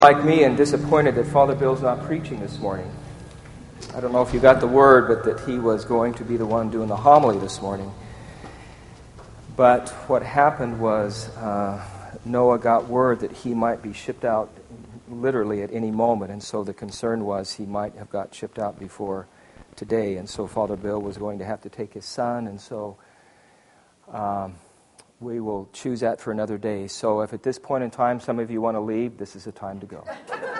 Like me and disappointed that Father Bill's not preaching this morning. I don't know if you got the word, but that he was going to be the one doing the homily this morning. But what happened was Noah got word that he might be shipped out literally at any moment, and so the concern was he might have got shipped out before today, and so Father Bill was going to have to take his son, and so we will choose that for another day. So if at this point in time some of you want to leave, this is the time to go.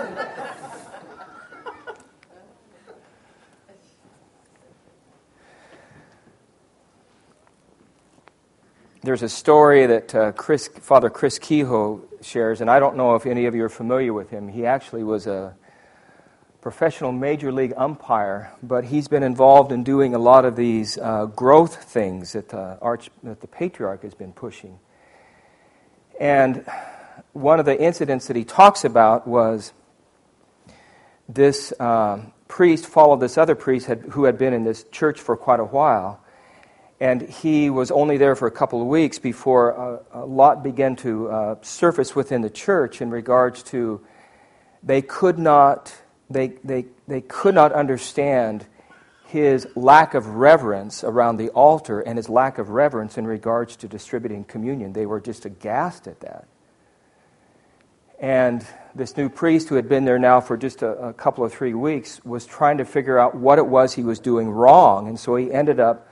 There's a story that Father Chris Kehoe shares, and I don't know if any of you are familiar with him. He actually was a professional major league umpire, but he's been involved in doing a lot of these growth things that the Patriarch has been pushing. And one of the incidents that he talks about was this priest followed this other priest who had been in this church for quite a while, and he was only there for a couple of weeks before a lot began to surface within the church in regards to they could not understand his lack of reverence around the altar and his lack of reverence in regards to distributing communion. They were just aghast at that. And this new priest who had been there now for just a couple of 3 weeks was trying to figure out what it was he was doing wrong. And so he ended up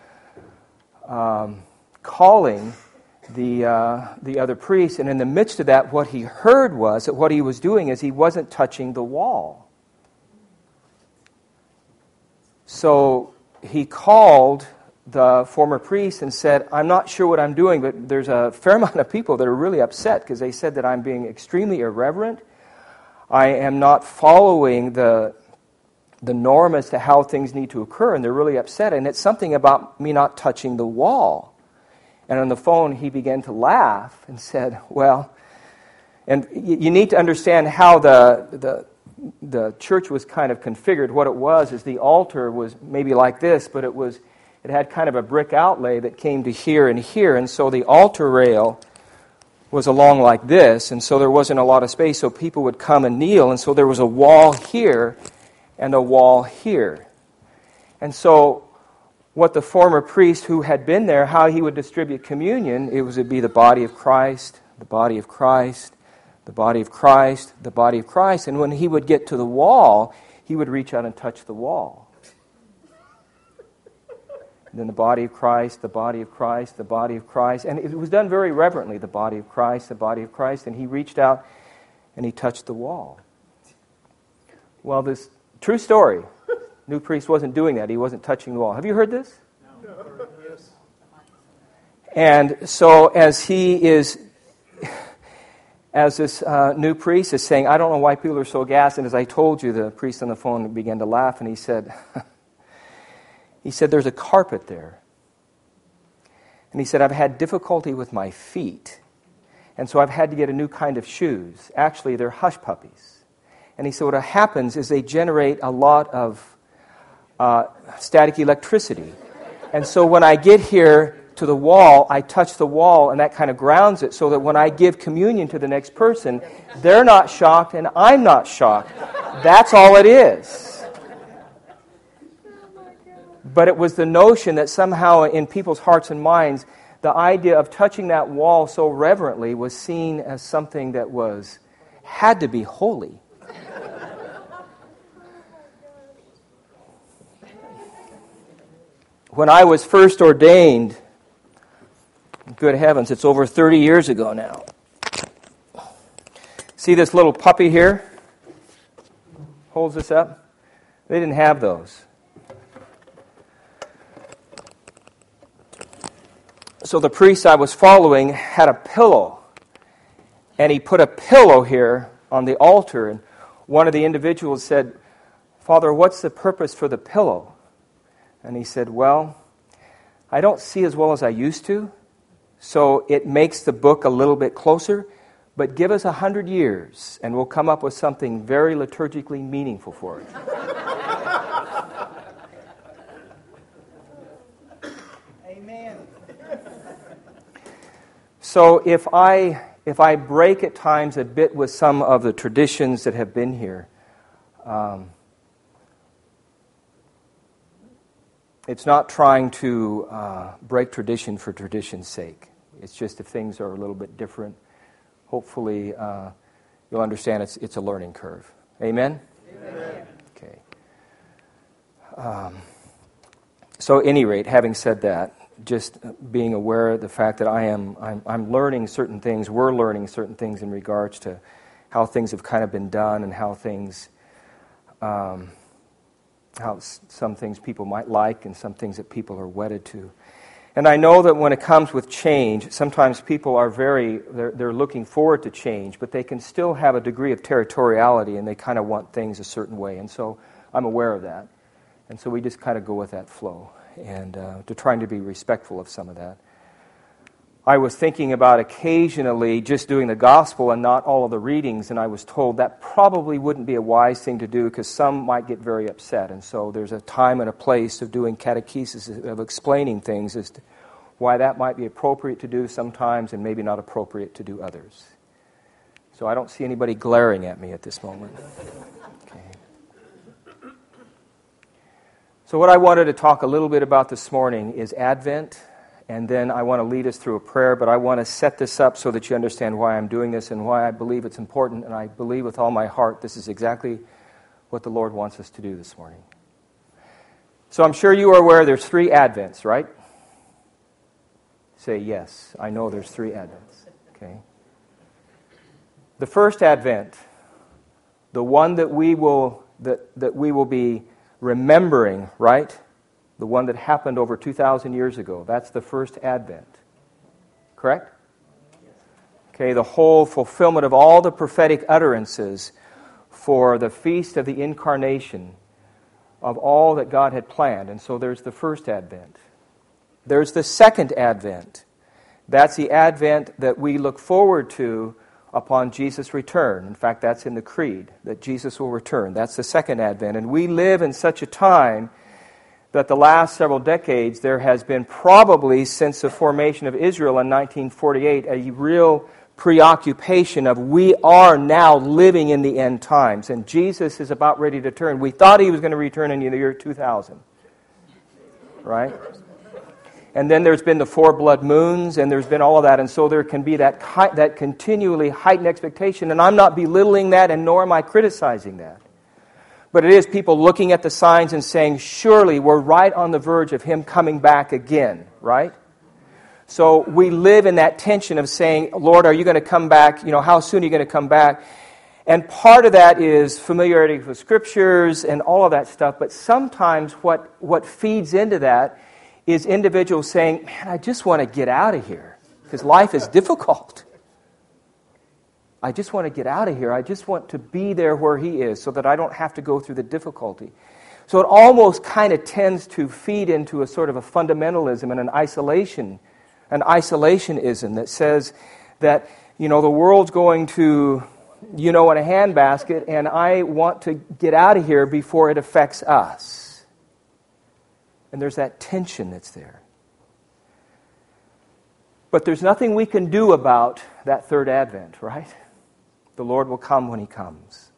calling the other priest. And in the midst of that, what he heard was that what he was doing is he wasn't touching the wall. So he called the former priest and said, "I'm not sure what I'm doing, but there's a fair amount of people that are really upset because they said that I'm being extremely irreverent. I am not following the norm as to how things need to occur, and they're really upset. And it's something about me not touching the wall." And on the phone, he began to laugh and said, "Well," and you need to understand how the church was kind of configured. What it was is the altar was maybe like this, but it had kind of a brick outlay that came to here, and so the altar rail was along like this, and so there wasn't a lot of space, so people would come and kneel, and so there was a wall here and a wall here. And so what the former priest who had been there, how he would distribute communion, it'd be the body of Christ, the body of Christ, the body of Christ, the body of Christ. And when he would get to the wall, he would reach out and touch the wall. And then the body of Christ, the body of Christ, the body of Christ. And it was done very reverently, the body of Christ, the body of Christ. And he reached out and he touched the wall. Well, this true story, new priest wasn't doing that. He wasn't touching the wall. Have you heard this? No. Yes. And so as this new priest is saying, "I don't know why people are so aghast," and as I told you, the priest on the phone began to laugh, and he said, "There's a carpet there." And he said, "I've had difficulty with my feet, and so I've had to get a new kind of shoes. Actually, they're hush puppies." And he said, "What happens is they generate a lot of static electricity. And so when I get here to the wall, I touch the wall, and that kind of grounds it so that when I give communion to the next person, they're not shocked and I'm not shocked. That's all it is." But it was the notion that somehow in people's hearts and minds, the idea of touching that wall so reverently was seen as something that had to be holy. When I was first ordained, good heavens, it's over 30 years ago now. See this little puppy here? Holds this up? They didn't have those. So the priest I was following had a pillow, and he put a pillow here on the altar, and one of the individuals said, "Father, what's the purpose for the pillow?" And he said, "Well, I don't see as well as I used to, so it makes the book a little bit closer, but give us 100 years, and we'll come up with something very liturgically meaningful for it." Amen. So if I if I break at times a bit with some of the traditions that have been here, it's not trying to break tradition for tradition's sake. It's just if things are a little bit different, hopefully you'll understand it's a learning curve. Amen? Amen. Okay. So at any rate, having said that, just being aware of the fact that I'm learning certain things, we're learning certain things in regards to how things have kind of been done and how things, how some things people might like and some things that people are wedded to. And I know that when it comes with change, sometimes people are they're looking forward to change, but they can still have a degree of territoriality and they kind of want things a certain way. And so I'm aware of that. And so we just kind of go with that flow and to trying to be respectful of some of that. I was thinking about occasionally just doing the gospel and not all of the readings, and I was told that probably wouldn't be a wise thing to do because some might get very upset. And so there's a time and a place of doing catechesis, of explaining things as to why that might be appropriate to do sometimes and maybe not appropriate to do others. So I don't see anybody glaring at me at this moment. Okay. So what I wanted to talk a little bit about this morning is Advent. And then I want to lead us through a prayer, but I want to set this up so that you understand why I'm doing this and why I believe it's important, and I believe with all my heart this is exactly what the Lord wants us to do this morning. So I'm sure you are aware there's 3 Advents, right? Say yes. I know there's 3 Advents. Okay. The first Advent, the one that we will be remembering, right? The one that happened over 2,000 years ago. That's the first Advent. Correct? Okay, the whole fulfillment of all the prophetic utterances for the feast of the Incarnation of all that God had planned. And so there's the first Advent. There's the second Advent. That's the Advent that we look forward to upon Jesus' return. In fact, that's in the Creed, that Jesus will return. That's the second Advent. And we live in such a time that the last several decades, there has been probably, since the formation of Israel in 1948, a real preoccupation of we are now living in the end times, and Jesus is about ready to turn. We thought He was going to return in the year 2000, right? And then there's been the 4 blood moons, and there's been all of that, and so there can be that continually heightened expectation, and I'm not belittling that, and nor am I criticizing that. But it is people looking at the signs and saying, surely we're right on the verge of Him coming back again, right? So we live in that tension of saying, Lord, are you going to come back? You know, how soon are you going to come back? And part of that is familiarity with Scriptures and all of that stuff. But sometimes what feeds into that is individuals saying, man, I just want to get out of here because life is difficult. I just want to get out of here. I just want to be there where He is so that I don't have to go through the difficulty. So it almost kind of tends to feed into a sort of a fundamentalism and an isolationism that says that, you know, the world's going to, you know, in a handbasket, and I want to get out of here before it affects us. And there's that tension that's there. But there's nothing we can do about that third Advent, right? The Lord will come when He comes.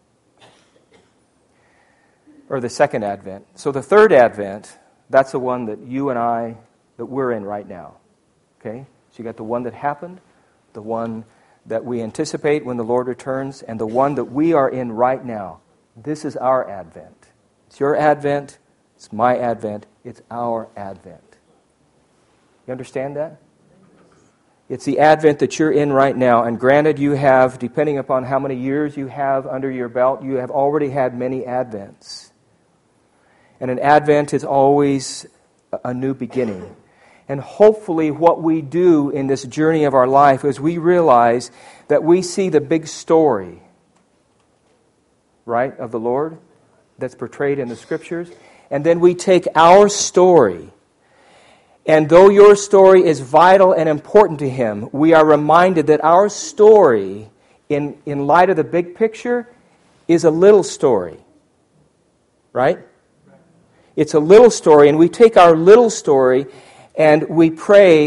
Or the second Advent. So the third Advent, that's the one that you and I, that we're in right now. Okay? So you got the one that happened, the one that we anticipate when the Lord returns, and the one that we are in right now. This is our Advent. It's your Advent, it's my Advent, it's our Advent. You understand that? It's the Advent that you're in right now. And granted, you have, depending upon how many years you have under your belt, you have already had many Advents. And an Advent is always a new beginning. And hopefully what we do in this journey of our life is we realize that we see the big story, right, of the Lord that's portrayed in the Scriptures. And then we take our story. And though your story is vital and important to Him, we are reminded that our story, in light of the big picture, is a little story. Right? It's a little story, and we take our little story and we pray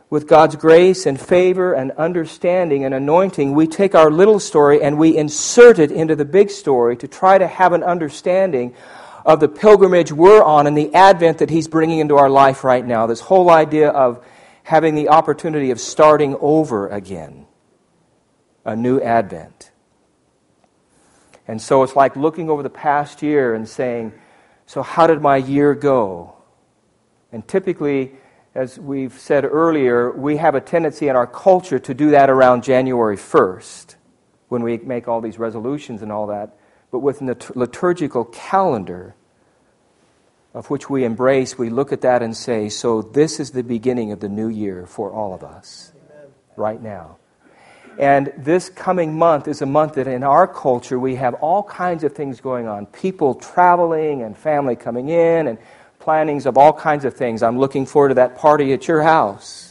with God's grace and favor and understanding and anointing, we take our little story and we insert it into the big story to try to have an understanding of the pilgrimage we're on and the advent that He's bringing into our life right now. This whole idea of having the opportunity of starting over again, a new advent. And so it's like looking over the past year and saying, so how did my year go? And typically, as we've said earlier, we have a tendency in our culture to do that around January 1st when we make all these resolutions and all that. But within the liturgical calendar of which we embrace, we look at that and say, so this is the beginning of the new year for all of us. Amen. Right now. And this coming month is a month that in our culture we have all kinds of things going on. People traveling and family coming in and plannings of all kinds of things. I'm looking forward to that party at your house.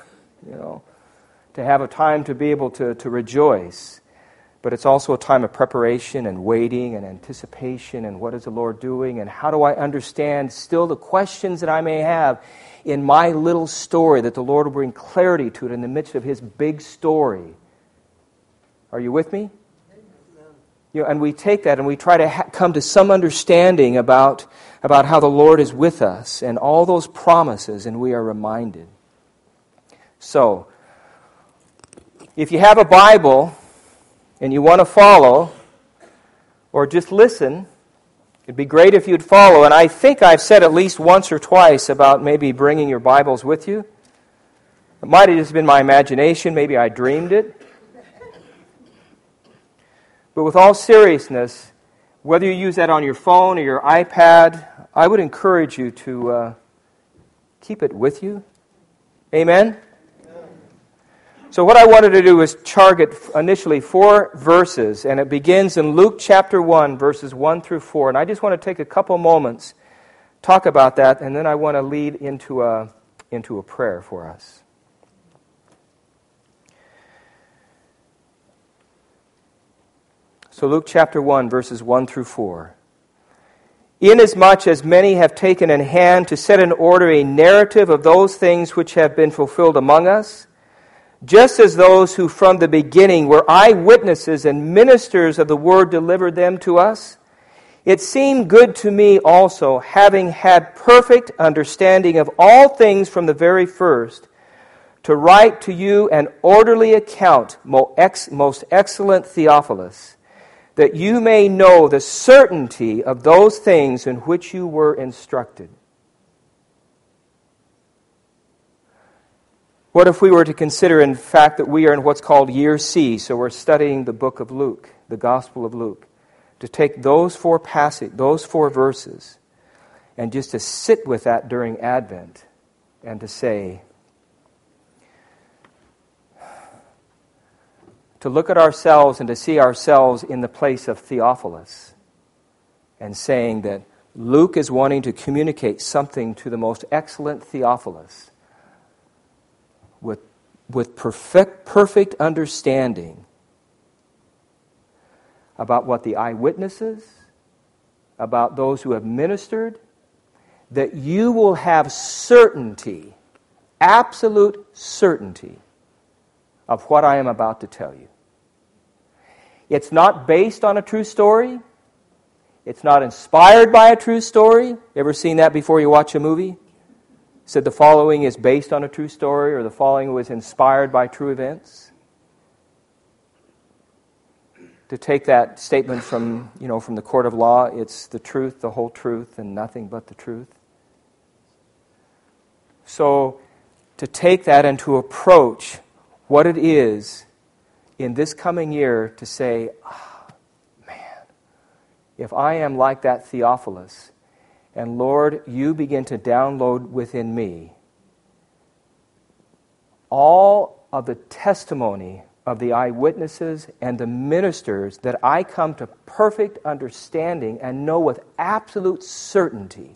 To have a time to be able to rejoice. But it's also a time of preparation and waiting and anticipation and what is the Lord doing and how do I understand still the questions that I may have in my little story, that the Lord will bring clarity to it in the midst of His big story. Are you with me? And we take that and we try to come to some understanding about how the Lord is with us and all those promises, and we are reminded. So, if you have a Bible and you want to follow, or just listen, it'd be great if you'd follow. And I think I've said at least once or twice about maybe bringing your Bibles with you. It might have just been my imagination. Maybe I dreamed it. But with all seriousness, whether you use that on your phone or your iPad, I would encourage you to keep it with you. Amen? So what I wanted to do is target initially 4 verses, and it begins in Luke chapter 1, verses 1 through 4. And I just want to take a couple moments, talk about that, and then I want to lead into a prayer for us. So Luke chapter 1, verses 1 through 4. Inasmuch as many have taken in hand to set in order a narrative of those things which have been fulfilled among us, just as those who from the beginning were eyewitnesses and ministers of the word delivered them to us, it seemed good to me also, having had perfect understanding of all things from the very first, to write to you an orderly account, most excellent Theophilus, that you may know the certainty of those things in which you were instructed. What if we were to consider, in fact, that we are in what's called year C, so we're studying the book of Luke, the Gospel of Luke, to take those 4 verses, and just to sit with that during Advent, and to say, to look at ourselves and to see ourselves in the place of Theophilus and saying that Luke is wanting to communicate something to the most excellent Theophilus with perfect understanding about what the eyewitnesses, about those who have ministered, that you will have certainty, absolute certainty, of what I am about to tell you. It's not based on a true story. It's not inspired by a true story. Ever seen that before you watch a movie? Said the following is based on a true story, or the following was inspired by true events. To take that statement from the court of law, it's the truth, the whole truth, and nothing but the truth. So to take that and to approach what it is in this coming year to say, man, if I am like that Theophilus, and Lord, you begin to download within me all of the testimony of the eyewitnesses and the ministers, that I come to perfect understanding and know with absolute certainty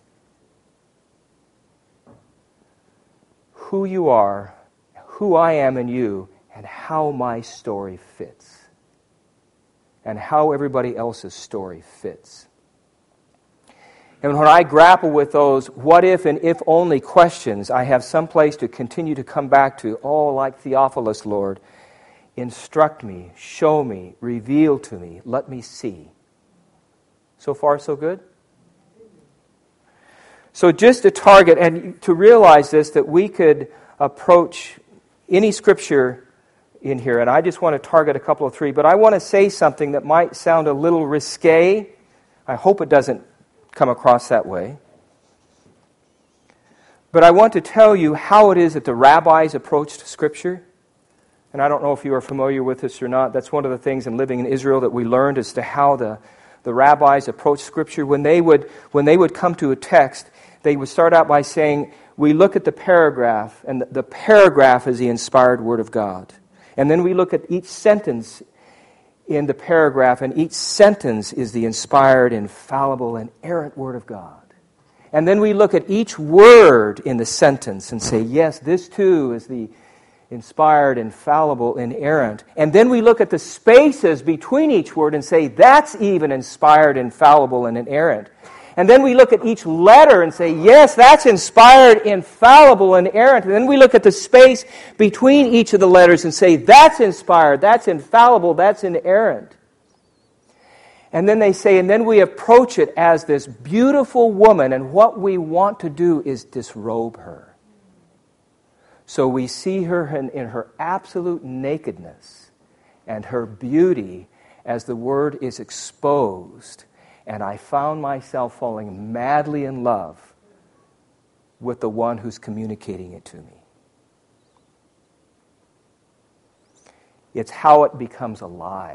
who you are, who I am in you, and how my story fits, and how everybody else's story fits. And when I grapple with those what if and if only questions, I have some place to continue to come back to. Oh, like Theophilus, Lord, instruct me, show me, reveal to me, let me see. So far, so good? So just to target and to realize this, that we could approach any scripture in here, and I just want to target a couple of three, but I want to say something that might sound a little risque. I hope it doesn't come across that way. But I want to tell you how it is that the rabbis approached Scripture. And I don't know if you are familiar with this or not. That's one of the things in living in Israel that we learned as to how the rabbis approached Scripture. When they would come to a text, they would start out by saying, we look at the paragraph, and the paragraph is the inspired Word of God. And then we look at each sentence in the paragraph, and each sentence is the inspired, infallible, and inerrant Word of God. And then we look at each word in the sentence and say, yes, this too is the inspired, infallible, inerrant. And then we look at the spaces between each word and say, that's even inspired, infallible, and inerrant. And then we look at each letter and say, yes, that's inspired, infallible, and inerrant. And then we look at the space between each of the letters and say, that's inspired, that's infallible, that's inerrant. And then they say, and then we approach it as this beautiful woman, and what we want to do is disrobe her. So we see her in her absolute nakedness and her beauty as the Word is exposed. And I found myself falling madly in love with the one who's communicating it to me. It's how it becomes alive.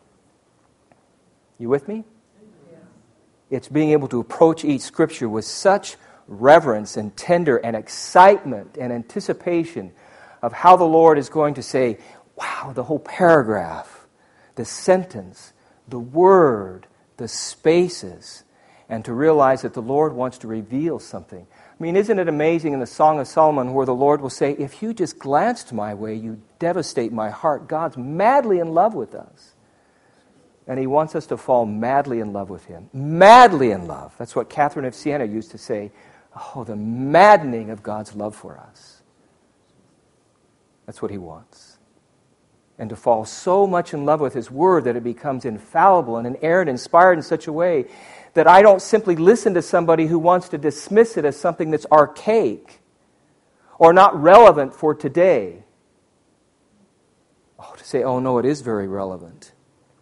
You with me? Yeah. It's being able to approach each scripture with such reverence and tender and excitement and anticipation of how the Lord is going to say, wow, the whole paragraph, the sentence, the word, the spaces, and to realize that the Lord wants to reveal something. I mean, isn't it amazing in the Song of Solomon where the Lord will say, if you just glanced my way, you devastate my heart. God's madly in love with us. And He wants us to fall madly in love with Him. Madly in love. That's what Catherine of Siena used to say. Oh, the maddening of God's love for us. That's what He wants. And to fall so much in love with His Word that it becomes infallible and inerrant, inspired in such a way that I don't simply listen to somebody who wants to dismiss it as something that's archaic or not relevant for today. Oh, to say, oh no, it is very relevant.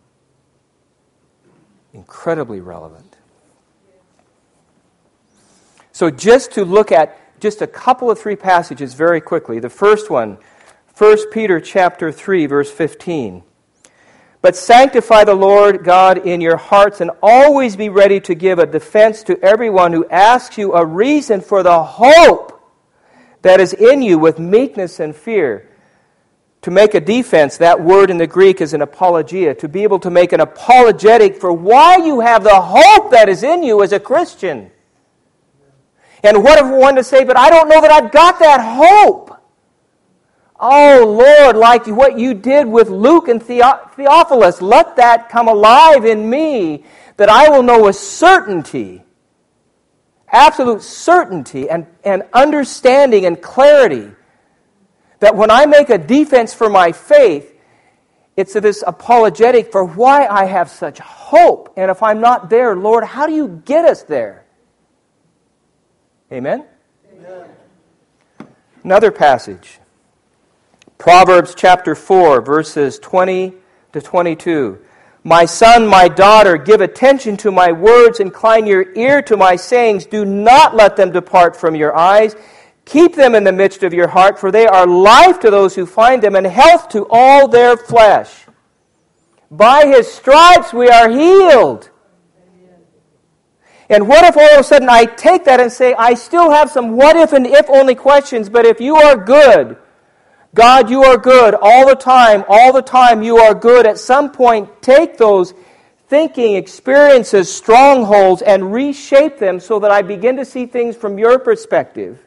Incredibly relevant. So just to look at just a couple of three passages very quickly. The first one, 1 Peter chapter 3, verse 15. But sanctify the Lord God in your hearts, and always be ready to give a defense to everyone who asks you a reason for the hope that is in you with meekness and fear. To make a defense, that word in the Greek is an apologia. To be able to make an apologetic for why you have the hope that is in you as a Christian. And what if one to say, but I don't know that I've got that hope. Oh, Lord, like what you did with Luke and Theophilus, let that come alive in me, that I will know with certainty, absolute certainty and understanding and clarity, that when I make a defense for my faith, it's this apologetic for why I have such hope. And if I'm not there, Lord, how do you get us there? Amen? Amen. Another passage. Proverbs chapter 4, verses 20 to 22. My son, my daughter, give attention to my words, incline your ear to my sayings. Do not let them depart from your eyes. Keep them in the midst of your heart, for they are life to those who find them and health to all their flesh. By His stripes we are healed. And what if all of a sudden I take that and say, I still have some what if and if only questions, but if you are good, God, you are good all the time you are good. At some point, take those thinking, experiences, strongholds, and reshape them so that I begin to see things from your perspective.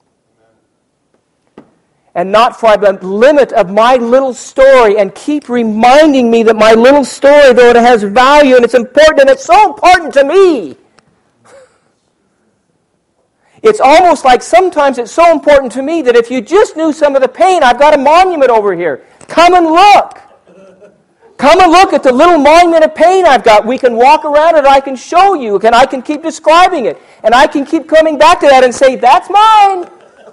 And not for the limit of my little story, and keep reminding me that my little story, though it has value and it's important, and it's so important to me, It's almost like sometimes it's so important to me that if you just knew some of the pain, I've got a monument over here. Come and look. Come and look at the little monument of pain I've got. We can walk around it, I can show you, and I can keep describing it. And I can keep coming back to that and say, that's mine.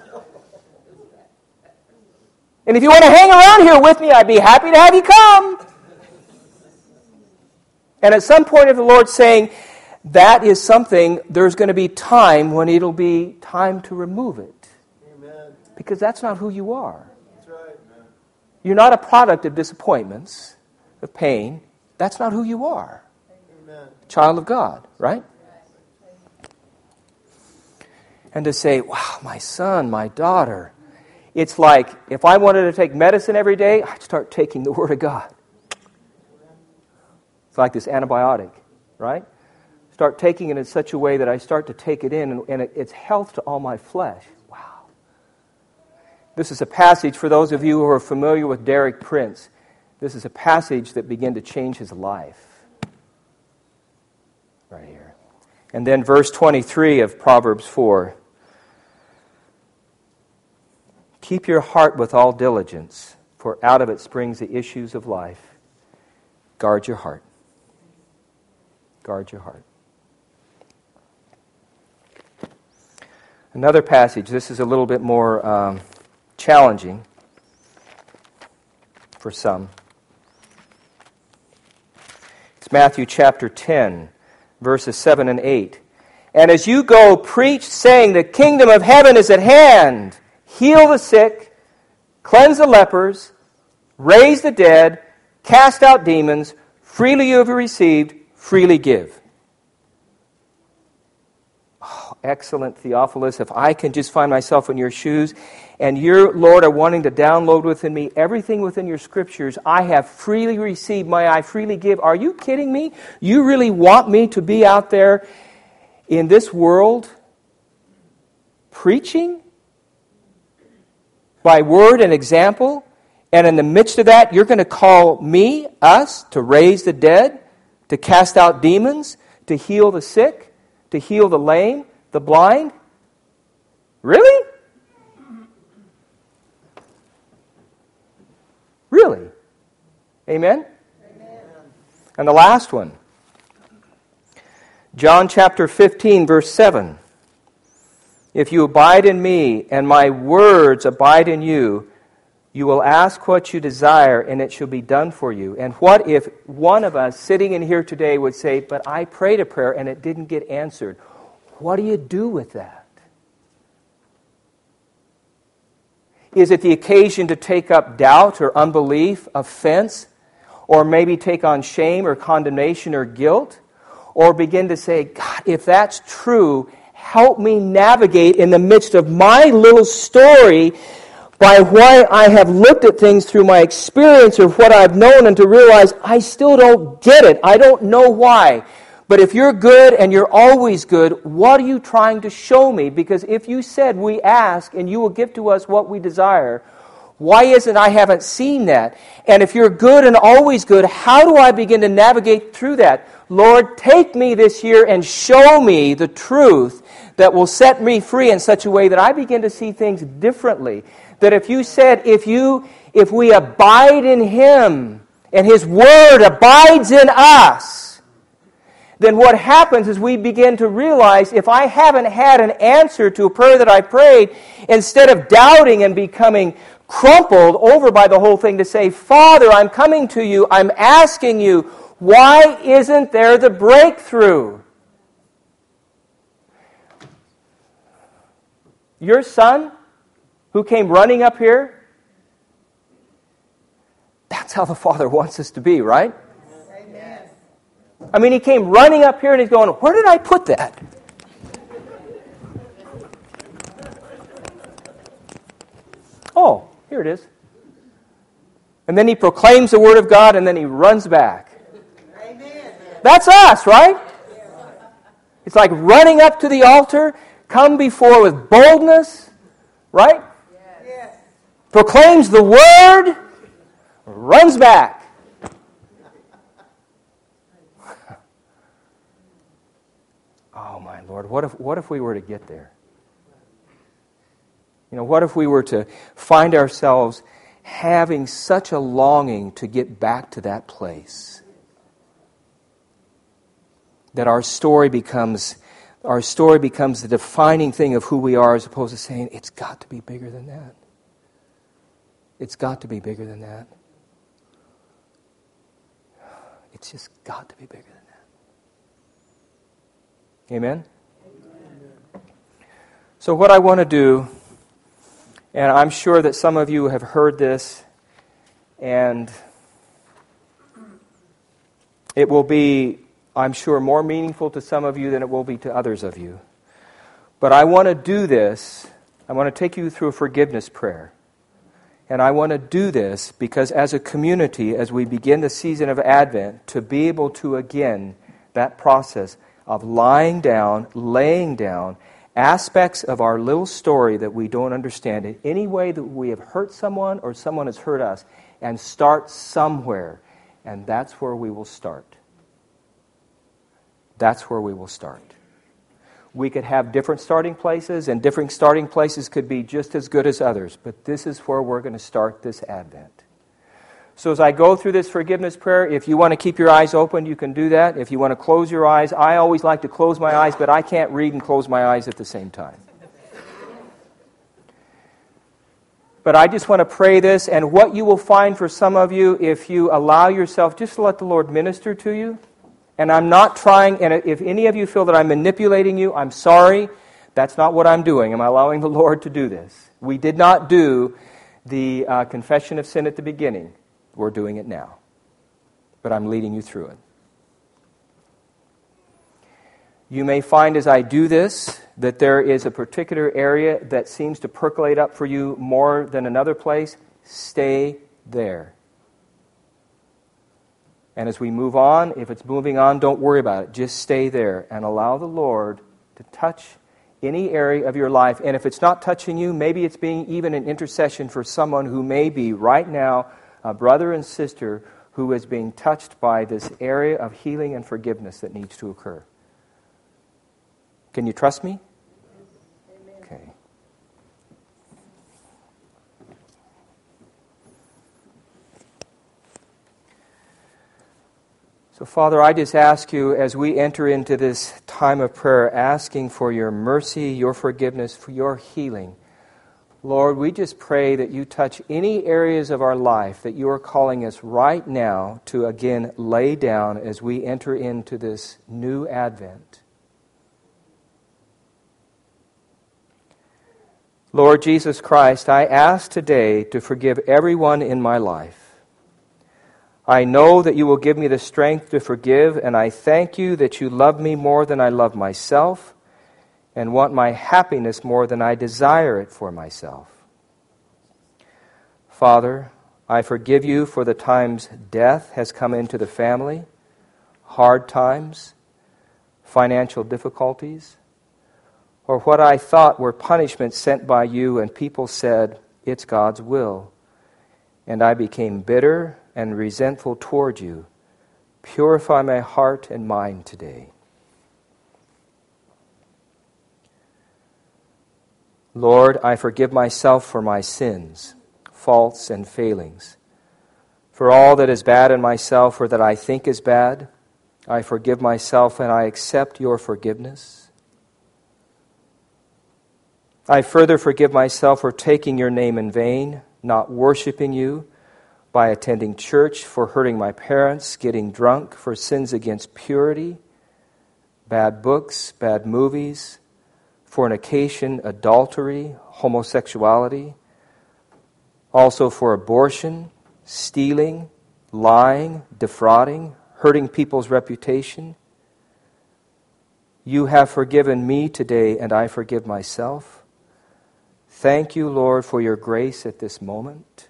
And if you want to hang around here with me, I'd be happy to have you come. And at some point of the Lord saying, that is something, there's going to be time when it'll be time to remove it. Amen. Because that's not who you are. That's right. You're not a product of disappointments, of pain. That's not who you are. Amen. Child of God, right? And to say, wow, my son, my daughter. It's like if I wanted to take medicine every day, I'd start taking the Word of God. It's like this antibiotic, right? Start taking it in such a way that I start to take it in, and it's health to all my flesh. Wow. This is a passage, for those of you who are familiar with Derek Prince, this is a passage that began to change his life. Right here. And then verse 23 of Proverbs 4. Keep your heart with all diligence, for out of it springs the issues of life. Guard your heart. Guard your heart. Another passage, this is a little bit more challenging for some. It's Matthew chapter 10, verses 7 and 8. And as you go, preach, saying, the kingdom of heaven is at hand. Heal the sick, cleanse the lepers, raise the dead, cast out demons. Freely you have received, freely give. Oh, excellent, Theophilus. If I can just find myself in your shoes, and you, Lord, are wanting to download within me everything within your scriptures, I have freely received, may I freely give. Are you kidding me? You really want me to be out there in this world preaching by word and example? And in the midst of that, you're going to call me, us, to raise the dead, to cast out demons, to heal the sick, to heal the lame, the blind? Really? Really? Amen? Amen. And the last one. John chapter 15, verse 7. If you abide in me, and my words abide in you, you will ask what you desire, and it shall be done for you. And what if one of us sitting in here today would say, but I prayed a prayer and it didn't get answered? What do you do with that? Is it the occasion to take up doubt or unbelief, offense, or maybe take on shame or condemnation or guilt? Or begin to say, God, if that's true, help me navigate in the midst of my little story by why I have looked at things through my experience or what I've known, and to realize I still don't get it. I don't know why. But if you're good and you're always good, what are you trying to show me? Because if you said we ask and you will give to us what we desire, why isn't I haven't seen that? And if you're good and always good, how do I begin to navigate through that? Lord, take me this year and show me the truth that will set me free in such a way that I begin to see things differently. That if you said, if we abide in Him and His Word abides in us, then what happens is we begin to realize if I haven't had an answer to a prayer that I prayed, instead of doubting and becoming crumpled over by the whole thing, to say, Father, I'm coming to you, I'm asking you, why isn't there the breakthrough? Your son, who came running up here, that's how the Father wants us to be, right? Amen. I mean, he came running up here and he's going, where did I put that? Oh, here it is. And then he proclaims the Word of God and then he runs back. Amen. That's us, right? It's like running up to the altar, come before with boldness, right? Yes. Proclaims the Word, runs back. Oh my Lord, what if we were to get there? What if we were to find ourselves having such a longing to get back to that place? That our story becomes the defining thing of who we are, as opposed to saying, it's got to be bigger than that. It's got to be bigger than that. It's just got to be bigger than that. Amen? So what I want to do, and I'm sure that some of you have heard this, and it will be, I'm sure, more meaningful to some of you than it will be to others of you. But I want to do this. I want to take you through a forgiveness prayer. And I want to do this because as a community, as we begin the season of Advent, to be able to, again, that process of laying down aspects of our little story that we don't understand in any way that we have hurt someone or someone has hurt us, and start somewhere. And that's where we will start. That's where we will start. We could have different starting places, and different starting places could be just as good as others. But this is where we're going to start this Advent. So as I go through this forgiveness prayer, if you want to keep your eyes open, you can do that. If you want to close your eyes, I always like to close my eyes, but I can't read and close my eyes at the same time. But I just want to pray this, and what you will find for some of you, if you allow yourself just to let the Lord minister to you. And I'm not trying, and if any of you feel that I'm manipulating you, I'm sorry. That's not what I'm doing. I'm allowing the Lord to do this. We did not do the confession of sin at the beginning. We're doing it now. But I'm leading you through it. You may find as I do this that there is a particular area that seems to percolate up for you more than another place. Stay there. And as we move on, if it's moving on, don't worry about it. Just stay there and allow the Lord to touch any area of your life. And if it's not touching you, maybe it's being even an intercession for someone who may be right now a brother and sister who is being touched by this area of healing and forgiveness that needs to occur. Can you trust me? Okay. So, Father, I just ask you as we enter into this time of prayer, asking for your mercy, your forgiveness, for your healing. Lord, we just pray that you touch any areas of our life that you are calling us right now to again lay down as we enter into this new Advent. Lord Jesus Christ, I ask today to forgive everyone in my life. I know that you will give me the strength to forgive, and I thank you that you love me more than I love myself and want my happiness more than I desire it for myself. Father, I forgive you for the times death has come into the family, hard times, financial difficulties, or what I thought were punishments sent by you and people said, it's God's will. And I became bitter and resentful toward you. Purify my heart and mind today. Lord, I forgive myself for my sins, faults, and failings. For all that is bad in myself or that I think is bad, I forgive myself and I accept your forgiveness. I further forgive myself for taking your name in vain, not worshiping you, by attending church, for hurting my parents, getting drunk, for sins against purity, bad books, bad movies, fornication, adultery, homosexuality, also for abortion, stealing, lying, defrauding, hurting people's reputation. You have forgiven me today, and I forgive myself. Thank you, Lord, for your grace at this moment.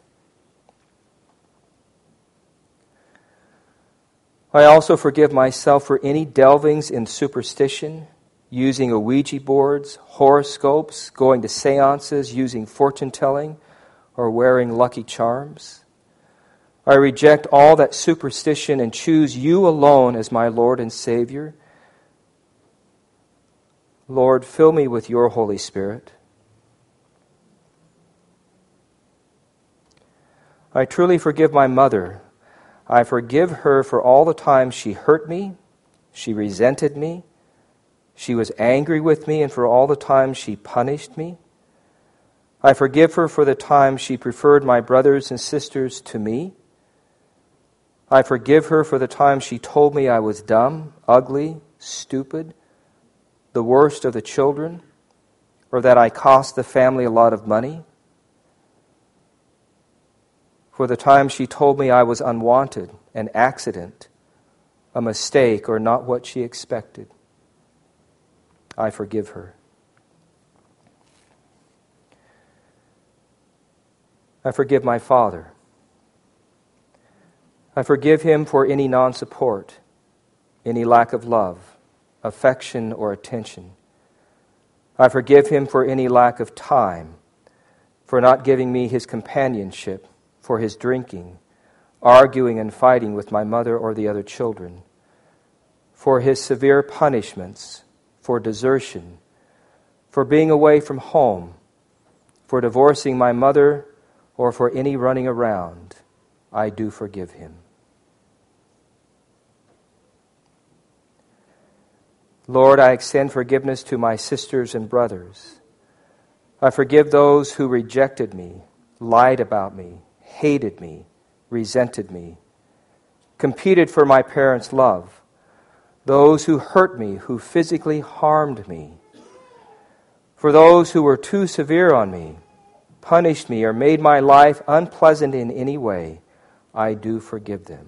I also forgive myself for any delvings in superstition, using Ouija boards, horoscopes, going to seances, using fortune-telling, or wearing lucky charms. I reject all that superstition and choose you alone as my Lord and Savior. Lord, fill me with your Holy Spirit. I truly forgive my mother. I forgive her for all the times she hurt me, she resented me, she was angry with me, and for all the times she punished me. I forgive her for the times she preferred my brothers and sisters to me. I forgive her for the times she told me I was dumb, ugly, stupid, the worst of the children, or that I cost the family a lot of money. For the time she told me I was unwanted, an accident, a mistake, or not what she expected. I forgive her. I forgive my father. I forgive him for any non-support, any lack of love, affection, or attention. I forgive him for any lack of time, for not giving me his companionship, for his drinking, arguing and fighting with my mother or the other children, for his severe punishments, for desertion, for being away from home, for divorcing my mother, or for any running around. I do forgive him. Lord, I extend forgiveness to my sisters and brothers. I forgive those who rejected me, lied about me, hated me, resented me, competed for my parents' love, those who hurt me, who physically harmed me, for those who were too severe on me, punished me, or made my life unpleasant in any way. I do forgive them.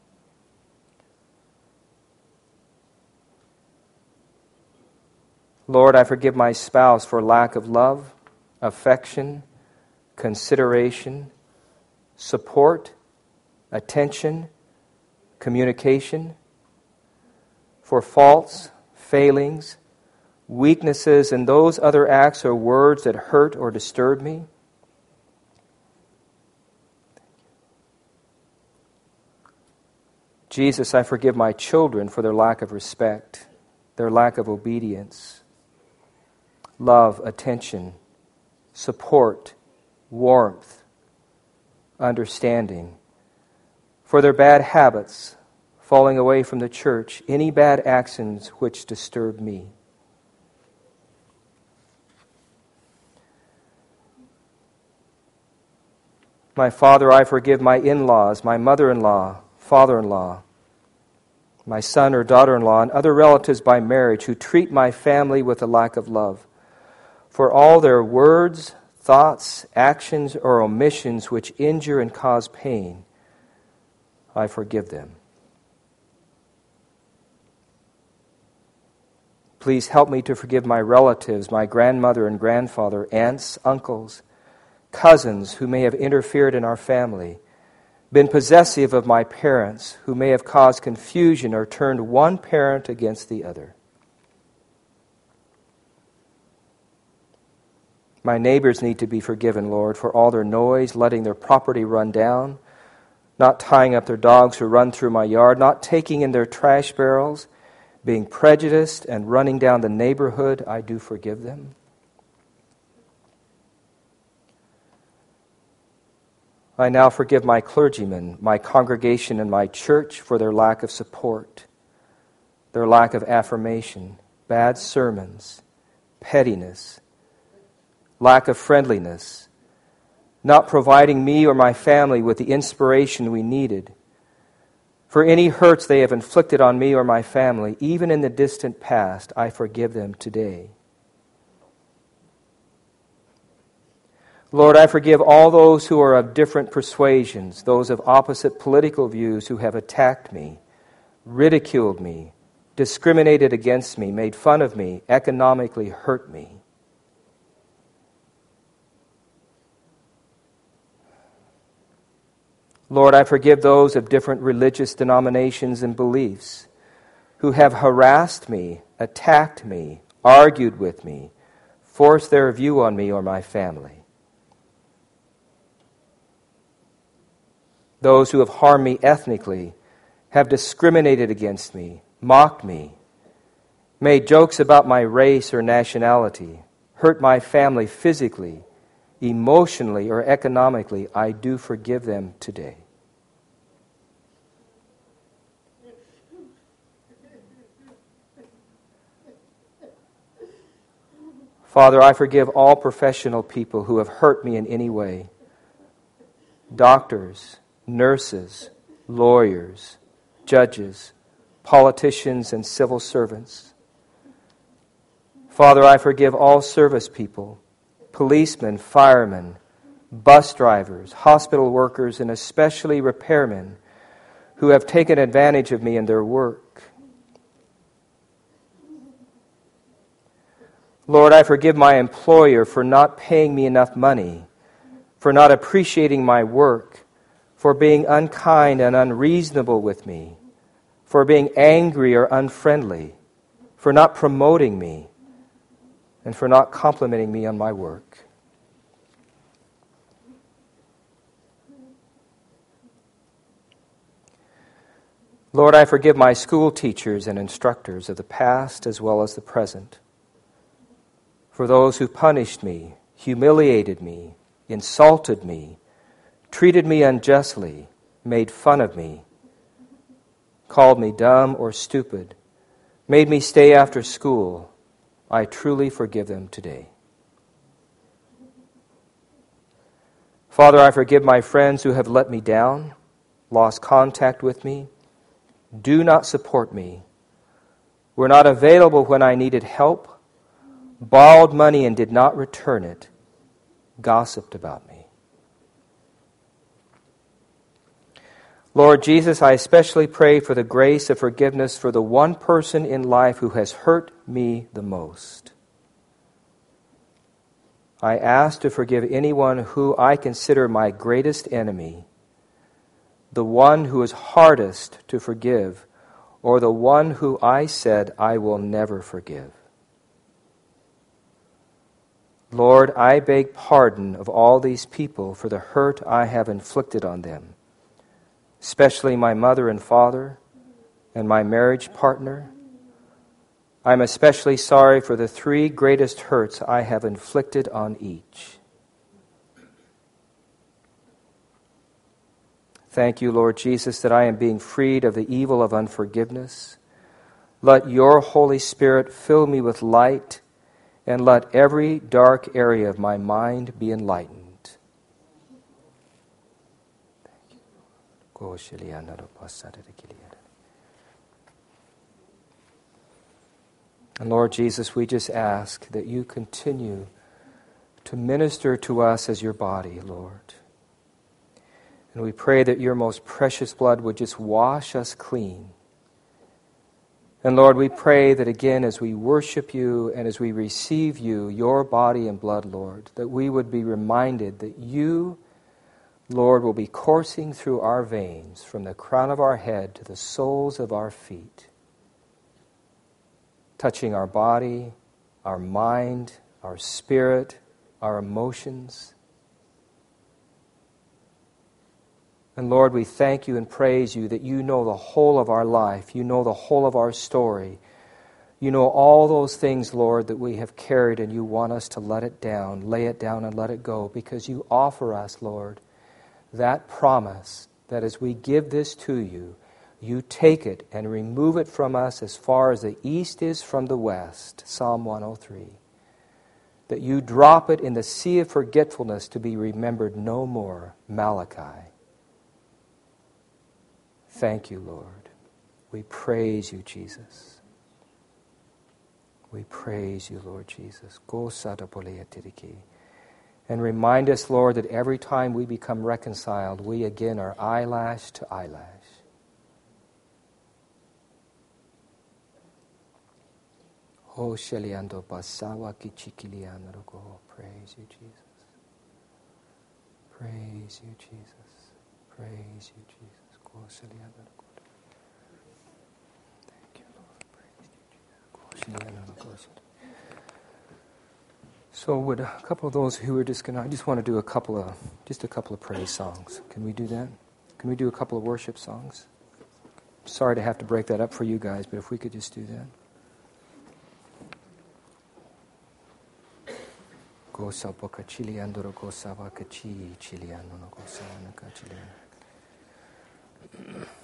Lord, I forgive my spouse for lack of love, affection, consideration, support, attention, communication, for faults, failings, weaknesses, and those other acts or words that hurt or disturb me. Jesus, I forgive my children for their lack of respect, their lack of obedience, love, attention, support, warmth, understanding, for their bad habits, falling away from the church, any bad actions which disturb me. My Father, I forgive my in-laws, my mother-in-law, father-in-law, my son or daughter-in-law, and other relatives by marriage who treat my family with a lack of love, for all their words, thoughts, actions, or omissions which injure and cause pain. I forgive them. Please help me to forgive my relatives, my grandmother and grandfather, aunts, uncles, cousins who may have interfered in our family, been possessive of my parents, who may have caused confusion or turned one parent against the other. My neighbors need to be forgiven, Lord, for all their noise, letting their property run down, not tying up their dogs who run through my yard, not taking in their trash barrels, being prejudiced and running down the neighborhood. I do forgive them. I now forgive my clergymen, my congregation, and my church for their lack of support, their lack of affirmation, bad sermons, pettiness, lack of friendliness, not providing me or my family with the inspiration we needed. For any hurts they have inflicted on me or my family, even in the distant past, I forgive them today. Lord, I forgive all those who are of different persuasions, those of opposite political views who have attacked me, ridiculed me, discriminated against me, made fun of me, economically hurt me. Lord, I forgive those of different religious denominations and beliefs who have harassed me, attacked me, argued with me, forced their view on me or my family. Those who have harmed me ethnically, have discriminated against me, mocked me, made jokes about my race or nationality, hurt my family physically, emotionally or economically, I do forgive them today. Father, I forgive all professional people who have hurt me in any way. Doctors, nurses, lawyers, judges, politicians, and civil servants. Father, I forgive all service people, policemen, firemen, bus drivers, hospital workers, and especially repairmen who have taken advantage of me in their work. Lord, I forgive my employer for not paying me enough money, for not appreciating my work, for being unkind and unreasonable with me, for being angry or unfriendly, for not promoting me, and for not complimenting me on my work. Lord, I forgive my school teachers and instructors of the past as well as the present, for those who punished me, humiliated me, insulted me, treated me unjustly, made fun of me, called me dumb or stupid, made me stay after school. I truly forgive them today. Father, I forgive my friends who have let me down, lost contact with me, do not support me, were not available when I needed help, borrowed money and did not return it, gossiped about me. Lord Jesus, I especially pray for the grace of forgiveness for the one person in life who has hurt me the most. I ask to forgive anyone who I consider my greatest enemy, the one who is hardest to forgive, or the one who I said I will never forgive. Lord, I beg pardon of all these people for the hurt I have inflicted on them, especially my mother and father and my marriage partner. I'm especially sorry for the 3 greatest hurts I have inflicted on each. Thank you, Lord Jesus, that I am being freed of the evil of unforgiveness. Let your Holy Spirit fill me with light, and let every dark area of my mind be enlightened. And Lord Jesus, we just ask that you continue to minister to us as your body, Lord. And we pray that your most precious blood would just wash us clean. And Lord, we pray that again as we worship you and as we receive you, your body and blood, Lord, that we would be reminded that you, Lord, will be coursing through our veins from the crown of our head to the soles of our feet, touching our body, our mind, our spirit, our emotions. And Lord, we thank you and praise you that you know the whole of our life. You know the whole of our story. You know all those things, Lord, that we have carried, and you want us to let it down, lay it down and let it go, because you offer us, Lord, that promise that as we give this to you, you take it and remove it from us as far as the east is from the west, Psalm 103. That you drop it in the sea of forgetfulness to be remembered no more, Malachi. Thank you, Lord. We praise you, Jesus. We praise you, Lord Jesus. And remind us, Lord, that every time we become reconciled, we again are eyelash to eyelash. Praise you, Jesus. Praise you, Jesus. Praise you, Jesus. Thank you, Lord. Praise you, Jesus. So would a couple of those who are I just want to do a couple of praise songs. Can we do that? Can we do a couple of worship songs? Sorry to have to break that up for you guys, but if we could just do that. gosa boka chiliandoro gosa waka chi chiliano no gosa wanaka chiliano.